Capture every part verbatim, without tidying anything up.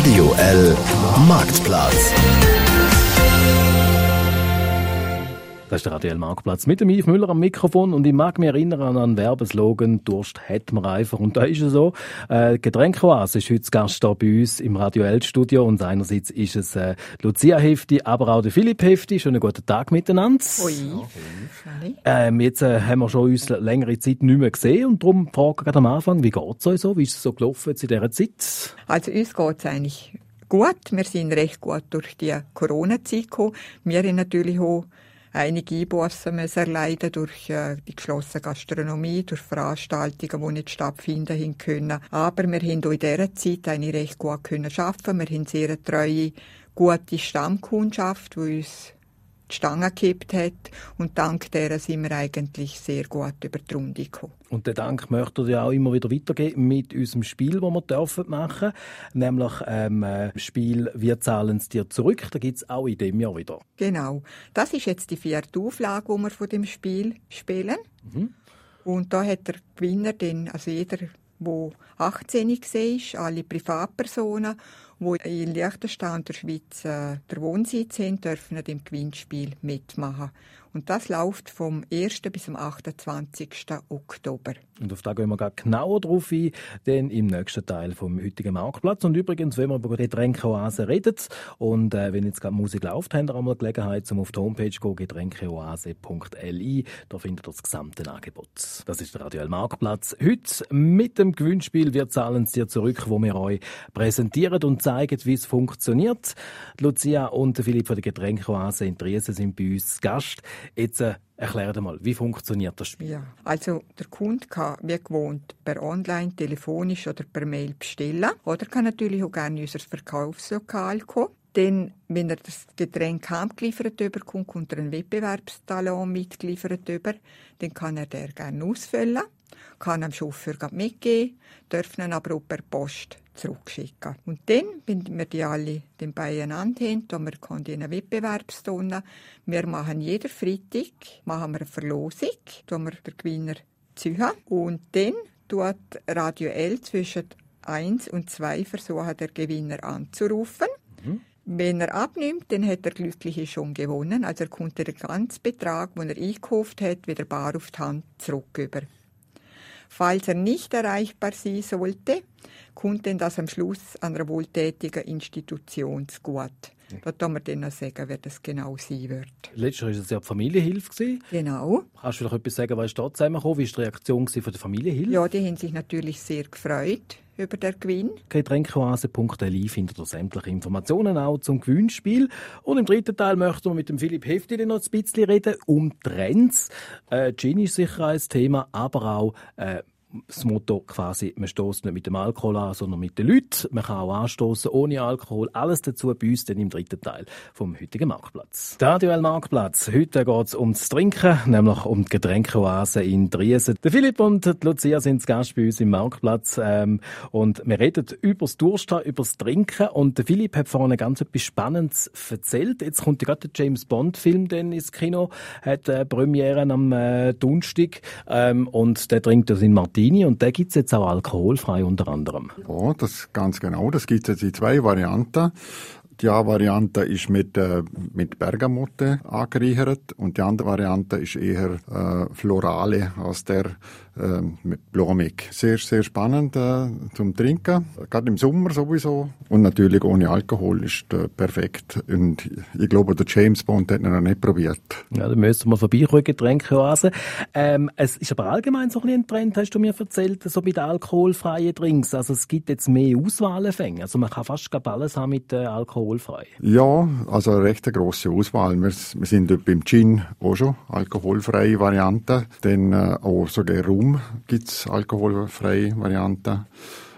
Radio L Marktplatz. Das ist der Radio L Marktplatz mit dem Yves Müller am Mikrofon und ich mag mich erinnern an einen Werbeslogan «Durst hat man einfach». Und da ist es so, äh, Getränkeoase ist heute Gast hier bei uns im Radio L Studio und einerseits ist es äh, Lucia Hefti, aber auch der Philipp Hefti. Schönen guten Tag miteinander. Ui. Ähm, jetzt äh, haben wir schon uns längere Zeit nicht mehr gesehen und darum frage ich gerade am Anfang, wie geht es euch so? Wie ist es so gelaufen jetzt in dieser Zeit? Also uns geht es eigentlich gut. Wir sind recht gut durch die Corona-Zeit gekommen. Wir haben natürlich auch einige Einbußen müssen erleiden durch äh, die geschlossene Gastronomie, durch Veranstaltungen, die nicht stattfinden haben können. Aber wir haben auch in dieser Zeit eigentlich recht gut können arbeiten. Wir haben sehr eine treue, gute Stammkundschaft, die uns die Stange gekippt hat. Und dank derer sind wir eigentlich sehr gut über die Runde gekommen. Und den Dank möchten wir ja auch immer wieder weitergeben mit unserem Spiel, das wir dürfen machen. Nämlich ähm, äh, Spiel «Wir zahlen es dir zurück». Da gibt es auch in diesem Jahr wieder. Genau. Das ist jetzt die vierte Auflage, die wir von dem Spiel spielen. Mhm. Und da hat der Gewinner, den, also jeder, der achtzehn war, alle Privatpersonen, die in Liechtenstein und der Schweiz äh, der Wohnsitz haben, dürfen an dem Gewinnspiel mitmachen. Und das läuft vom ersten bis zum achtundzwanzigsten Oktober. Und auf da gehen wir genauer drauf ein, denn im nächsten Teil vom heutigen Marktplatz. Und übrigens, wenn wir über die Getränkeoase reden und äh, wenn jetzt gerade Musik läuft, haben wir auch mal Gelegenheit, um auf die Homepage zu gehen, getränkeoase punkt l i. Da findet ihr das gesamte Angebot. Das ist der Radio L Marktplatz. Heute mit dem Gewinnspiel «Wir zahlen es dir zurück», wo wir euch präsentieren und zeigen, wie es funktioniert. Lucia und Philipp von der Getränkeoase in Triesen sind bei uns Gast. Jetzt äh, erklär dir mal, wie funktioniert das Spiel? Ja, also der Kunde kann wie gewohnt per Online, telefonisch oder per Mail bestellen. Oder kann natürlich auch gerne in unser Verkaufslokal kommen. Denn wenn er das Getränk heimgeliefert bekommt, kommt er einen Wettbewerbstalon mitgeliefert über. Dann kann er den gerne ausfüllen, kann dem Chauffeur mitgeben, dürfen ihn aber auch per Post zurückschicken. Und dann, wenn wir die alle den beieinander haben, dann wir die in eine Wettbewerbstonne. Wir machen jeden Freitag machen wir eine Verlosung, da wir den Gewinner ziehen. Und dann tut Radio L zwischen eins und zwei versuchen, den Gewinner anzurufen. Mhm. Wenn er abnimmt, dann hat der Glückliche schon gewonnen. Also er kommt den ganzen Betrag, den er eingekauft hat, wieder bar auf die Hand zurück. Falls er nicht erreichbar sein sollte, kommt denn das am Schluss an einer wohltätigen Institution zugute. Da kann man dann noch sagen, wer das genau sein wird. Letztes Jahr war es ja die Familienhilfe. Genau. Kannst du vielleicht etwas sagen, was ist da zusammengekommen? Wie war die Reaktion von der Familienhilfe? Ja, die haben sich natürlich sehr gefreut über den Gewinn. getränkeoase punkt l i findet ihr sämtliche Informationen auch zum Gewinnspiel. Und im dritten Teil möchten wir mit dem Philipp Hefti noch ein bisschen reden um Trends. Äh, Gin ist sicher ein Thema, aber auch äh, das Motto quasi, man stößt nicht mit dem Alkohol an, sondern mit den Leuten. Man kann auch anstoßen ohne Alkohol. Alles dazu bei uns dann im dritten Teil vom heutigen Marktplatz. Der Radio L Marktplatz. Heute geht es ums Trinken, nämlich um die Getränkeoase in Triesen. Der Philipp und die Lucia sind zu Gast bei uns im Marktplatz. Ähm, und wir reden über das Dursten, über das Trinken. Und der Philipp hat vorhin ganz etwas Spannendes erzählt. Jetzt kommt ja gerade der James Bond-Film ins Kino, hat äh, Premiere am äh, Donnerstag. Ähm, und der trinkt das in Martini. Und da gibt es jetzt auch alkoholfrei unter anderem. Ja, das ganz genau. Das gibt es jetzt in zwei Varianten. Die eine Variante ist mit, äh, mit Bergamotte angereichert und die andere Variante ist eher äh, florale aus der äh, mit blumig. Sehr, sehr spannend äh, zum Trinken, gerade im Sommer sowieso. Und natürlich ohne Alkohol ist äh, perfekt. Und ich glaube, der James Bond hat ihn noch nicht probiert. Ja, da müssen wir vorbeikommen, Getränkeoase. Ähm, es ist aber allgemein so ein bisschen ein Trend, hast du mir erzählt, so bei den alkoholfreien Drinks. Also es gibt jetzt mehr Auswahlfänge. Also man kann fast alles haben mit äh, Alkohol. Alkoholfrei? Ja, also eine recht grosse Auswahl. Wir, wir sind beim Gin auch schon alkoholfreie Varianten. Dann äh, auch sogar Rum gibt es alkoholfreie Varianten.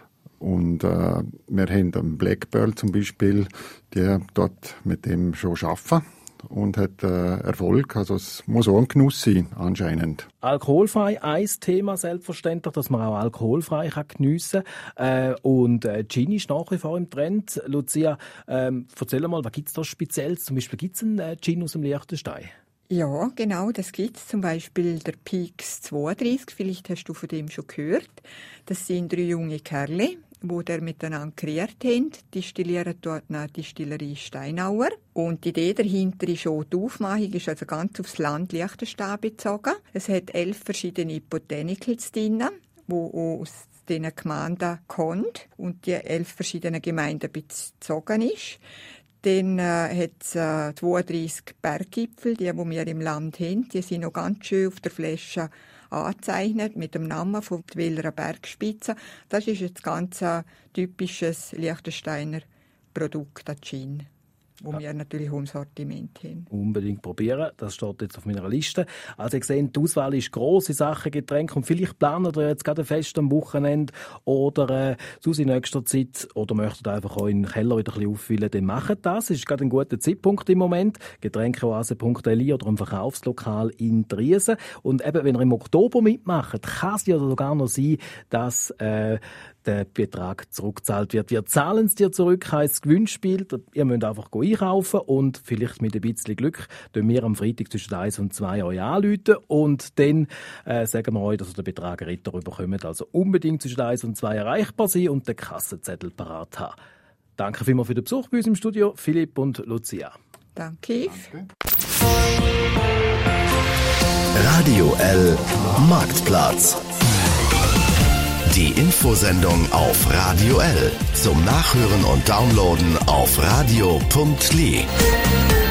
Und äh, wir haben einen Black Pearl zum Beispiel, die dort mit dem schon arbeiten und hat äh, Erfolg. Also es muss auch ein Genuss sein, anscheinend. Alkoholfrei, ein Thema selbstverständlich, dass man auch alkoholfrei kann geniessen kann. Äh, und äh, Gin ist nach wie vor im Trend. Lucia, ähm, erzähl mal, was gibt es da Spezielles? Zum Beispiel gibt es einen äh, Gin aus dem Liechtenstein? Ja, genau, das gibt's. Zum Beispiel der Pix zweiunddreißig, vielleicht hast du von dem schon gehört. Das sind drei junge Kerle wo der miteinander kreiert haben. Distillieren dort eine Distillerie Steinauer. Und die Idee dahinter ist auch, die Aufmachung ist also ganz aufs Land Liechtenstein bezogen. Es hat elf verschiedene Botanicals drin, die aus diesen Gemeinden kommen und die elf verschiedenen Gemeinden bezogen ist. Dann äh, hat es äh, zweiunddreissig Berggipfel, die, die wir im Land haben. Die sind noch ganz schön auf der Flasche angezeichnet mit dem Namen von Willerer Bergspitze. Das ist jetzt ganz ein typisches Liechtensteiner Produkt, der Gin, wo ja. wir natürlich auch im Sortiment haben. Unbedingt probieren, das steht jetzt auf meiner Liste. Also ihr seht, die Auswahl ist gross in Sachen Getränke und vielleicht planen ihr jetzt gerade ein Fest am Wochenende oder äh, sonst in nächster Zeit oder möchtet einfach euren Keller wieder ein bisschen auffüllen, dann macht das. Es ist gerade ein guter Zeitpunkt im Moment. getränkeoase punkt l i oder im Verkaufslokal in Triesen. Und eben, wenn ihr im Oktober mitmacht, kann es ja sogar noch sein, dass äh, der Betrag zurückgezahlt wird. Wir zahlen es dir zurück, heisst Gewinnspiel. Ihr müsst einfach einkaufen und vielleicht mit ein bisschen Glück tun wir am Freitag zwischen eins und zwei euch anrufen und dann äh, sagen wir euch, dass ihr den Betrag retour bekommt. Also unbedingt zwischen eins und zwei erreichbar sein und den Kassenzettel parat haben. Danke vielmals für den Besuch bei uns im Studio, Philipp und Lucia. Danke. Danke. Radio L Marktplatz. Die Infosendung auf Radio L. Zum Nachhören und Downloaden auf radio punkt l i.